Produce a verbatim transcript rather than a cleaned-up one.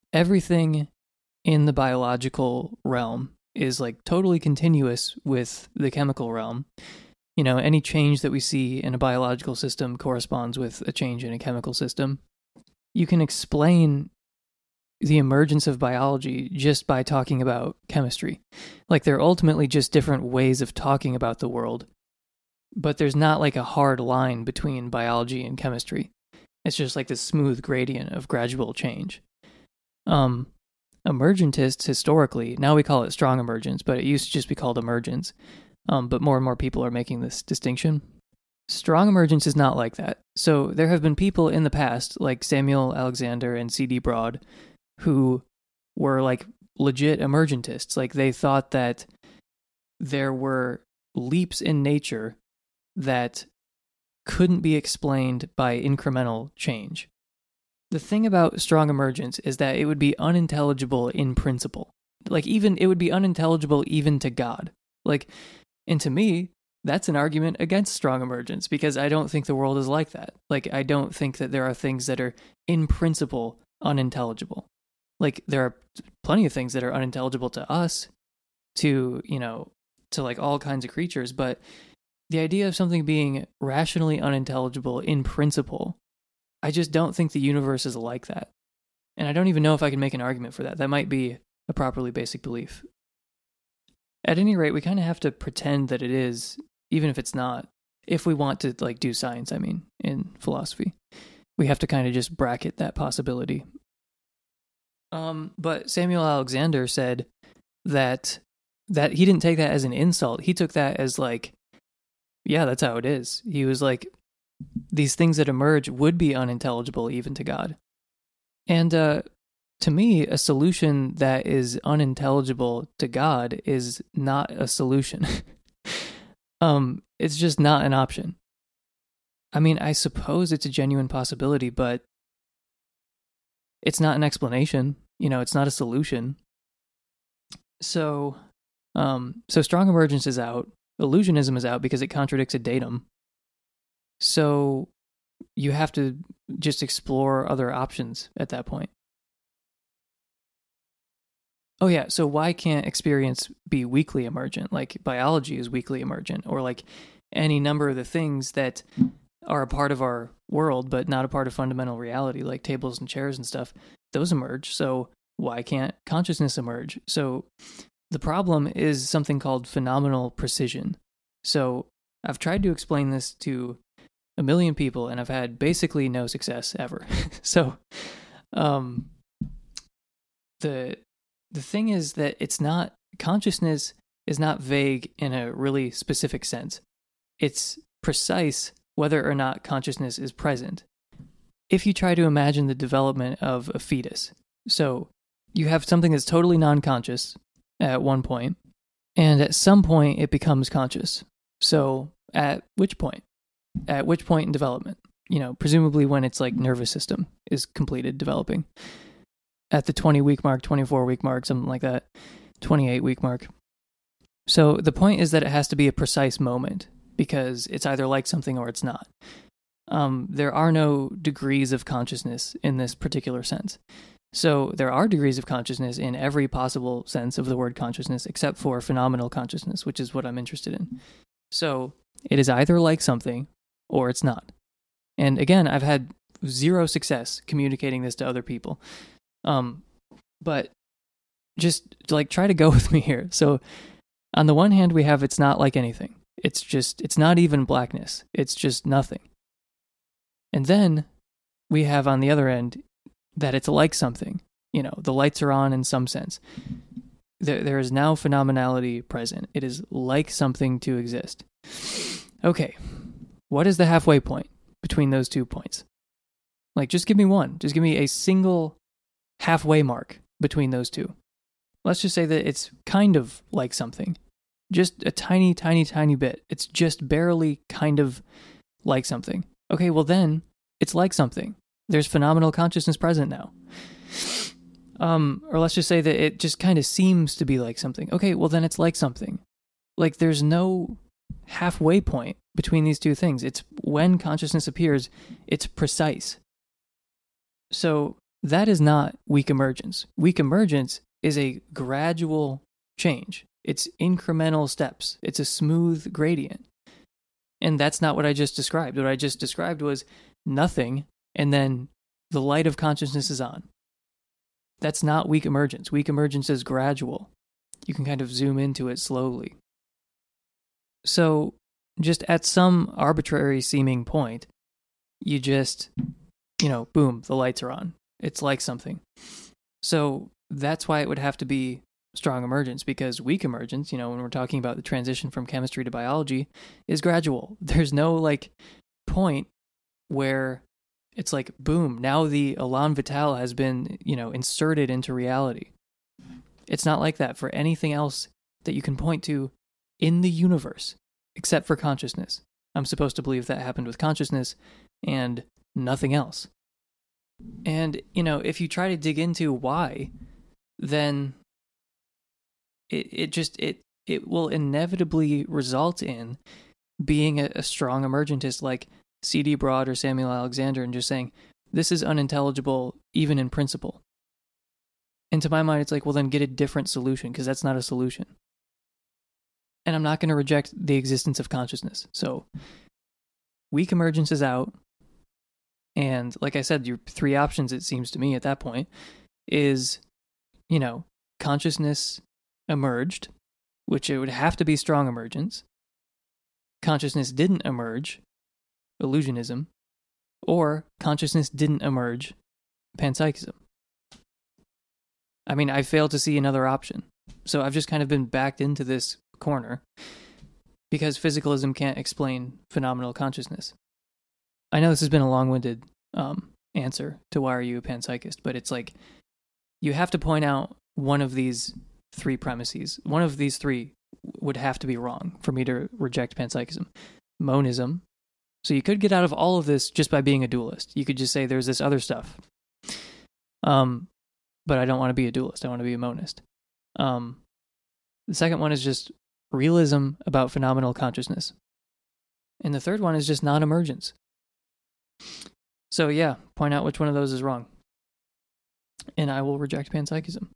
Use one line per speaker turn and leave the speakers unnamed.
everything in the biological realm is like totally continuous with the chemical realm. You know, any change that we see in a biological system corresponds with a change in a chemical system. You can explain the emergence of biology just by talking about chemistry. Like, they're ultimately just different ways of talking about the world, but there's not like a hard line between biology and chemistry. It's just like this smooth gradient of gradual change. Um, emergentists, historically, now we call it strong emergence, but it used to just be called emergence. Um, but more and more people are making this distinction. Strong emergence is not like that. So there have been people in the past, like Samuel Alexander and C D Broad, who were like legit emergentists. Like, they thought that there were leaps in nature that couldn't be explained by incremental change. The thing about strong emergence is that it would be unintelligible in principle. Like, even, it would be unintelligible even to God. Like, and to me, that's an argument against strong emergence, because I don't think the world is like that. Like, I don't think that there are things that are in principle unintelligible. Like, there are plenty of things that are unintelligible to us, to, you know, to like all kinds of creatures, but the idea of something being rationally unintelligible in principle, I just don't think the universe is like that. And I don't even know if I can make an argument for that. That might be a properly basic belief. At any rate, we kind of have to pretend that it is, even if it's not, if we want to like do science, I mean, in philosophy. We have to kind of just bracket that possibility. Um, but Samuel Alexander said that that he didn't take that as an insult. He took that as like, yeah, that's how it is. He was like, these things that emerge would be unintelligible even to God. And uh, to me, a solution that is unintelligible to God is not a solution. um, it's just not an option. I mean, I suppose it's a genuine possibility, but it's not an explanation. You know, it's not a solution. So, um, so strong emergence is out. Illusionism is out because it contradicts a datum. So you have to just explore other options at that point. Oh yeah, so why can't experience be weakly emergent? Like, biology is weakly emergent, or like any number of the things that are a part of our world but not a part of fundamental reality, like tables and chairs and stuff, those emerge. So why can't consciousness emerge? So the problem is something called phenomenal precision. So I've tried to explain this to a million people, and I've had basically no success ever. so um, the the thing is that it's not, consciousness is not vague in a really specific sense. It's precise whether or not consciousness is present. If you try to imagine the development of a fetus, so you have something that's totally non-conscious at one point, and at some point it becomes conscious. So at which point? At which point in development? You know, presumably when its like nervous system is completed developing. At the twenty-week mark, twenty-four-week mark, something like that, twenty-eight-week mark. So the point is that it has to be a precise moment, because it's either like something or it's not. Um, there are no degrees of consciousness in this particular sense. So there are degrees of consciousness in every possible sense of the word consciousness, except for phenomenal consciousness, which is what I'm interested in. So it is either like something or it's not. And again, I've had zero success communicating this to other people. Um, but just like try to go with me here. So on the one hand, we have it's not like anything. It's just, it's not even blackness. It's just nothing. And then we have on the other end that it's like something. You know, the lights are on in some sense. There, there is now phenomenality present. It is like something to exist. Okay, what is the halfway point between those two points? Like, just give me one. Just give me a single halfway mark between those two. Let's just say that it's kind of like something. Just a tiny, tiny, tiny bit. It's just barely kind of like something. Okay, well then, it's like something. There's phenomenal consciousness present now. Um, or let's just say that it just kind of seems to be like something. Okay, well then it's like something. Like, there's no halfway point between these two things. It's when consciousness appears, it's precise. So That is not weak emergence. Weak emergence is a gradual change. It's incremental steps. It's a smooth gradient. And that's not what I just described. What I just described was nothing, and then the light of consciousness is on. That's not weak emergence. Weak emergence is gradual. You can kind of zoom into it slowly. So, just at some arbitrary seeming point, you just, you know, boom, the lights are on. It's like something. So, that's why it would have to be strong emergence, because weak emergence, you know, when we're talking about the transition from chemistry to biology, is gradual. There's no, like, point where it's like, boom, now the elan vital has been, you know, inserted into reality. It's not like that for anything else that you can point to in the universe, except for consciousness. I'm supposed to believe that happened with consciousness and nothing else. And, you know, if you try to dig into why, then it, it just, it, it will inevitably result in being a, a strong emergentist like C D Broad or Samuel Alexander and just saying, this is unintelligible even in principle. And to my mind, it's like, well, then get a different solution, because that's not a solution. And I'm not going to reject the existence of consciousness. So weak emergence is out. And like I said, your three options, it seems to me at that point, is, you know, consciousness emerged, which it would have to be strong emergence. Consciousness didn't emerge, illusionism, or consciousness didn't emerge, panpsychism. I mean, I failed to see another option. So I've just kind of been backed into this corner because physicalism can't explain phenomenal consciousness. I know this has been a long-winded um, answer to why are you a panpsychist, but it's like you have to point out one of these three premises. One of these three would have to be wrong for me to reject panpsychism. Monism. So you could get out of all of this just by being a dualist. You could just say there's this other stuff. Um, but I don't want to be a dualist. I want to be a monist. Um, the second one is just realism about phenomenal consciousness. And the third one is just non-emergence. So yeah, point out which one of those is wrong. And I will reject panpsychism.